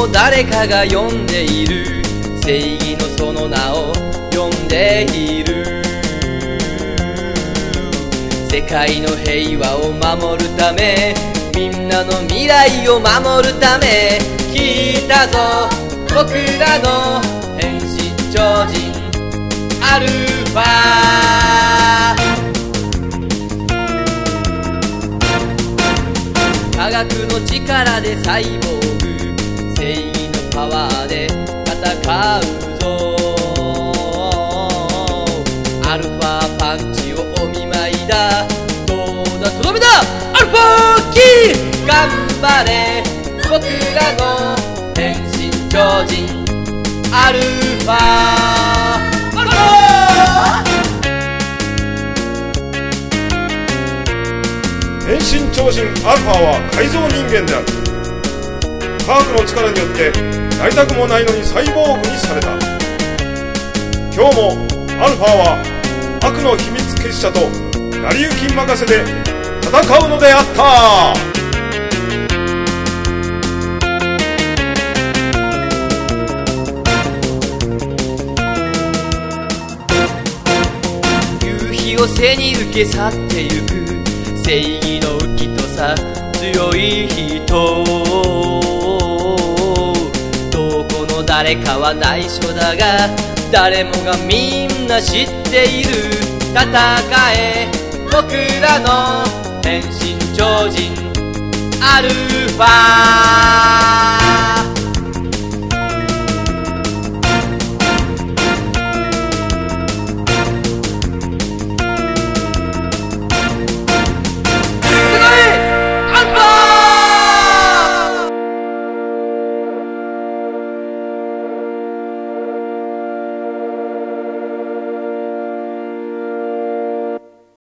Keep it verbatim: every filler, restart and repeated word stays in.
の誰かが呼んでいる、正義のその名を呼んでいる。世界の平和を守るため、みんなの未来を守るため、来たぞ僕らの変身超人アルファ。科学の力でサイボーグ、正義のパワーで戦うぞ。アルファパンチをお見舞いだ、どうだとどめだアルファキー。頑張れ僕らの変身超人アルファ。アルファ変身超人アルファは改造人間である。科学の力によってなりたくもないのにサイボーグにされた。今日もアルファは悪の秘密結社と成り行き任せで戦うのであった。 夕日を背に受け去ってゆく正義の浮きとさ強い人。どこの誰かは内緒だが、誰もがみんな知っている。戦え僕らの変身超人アルファ。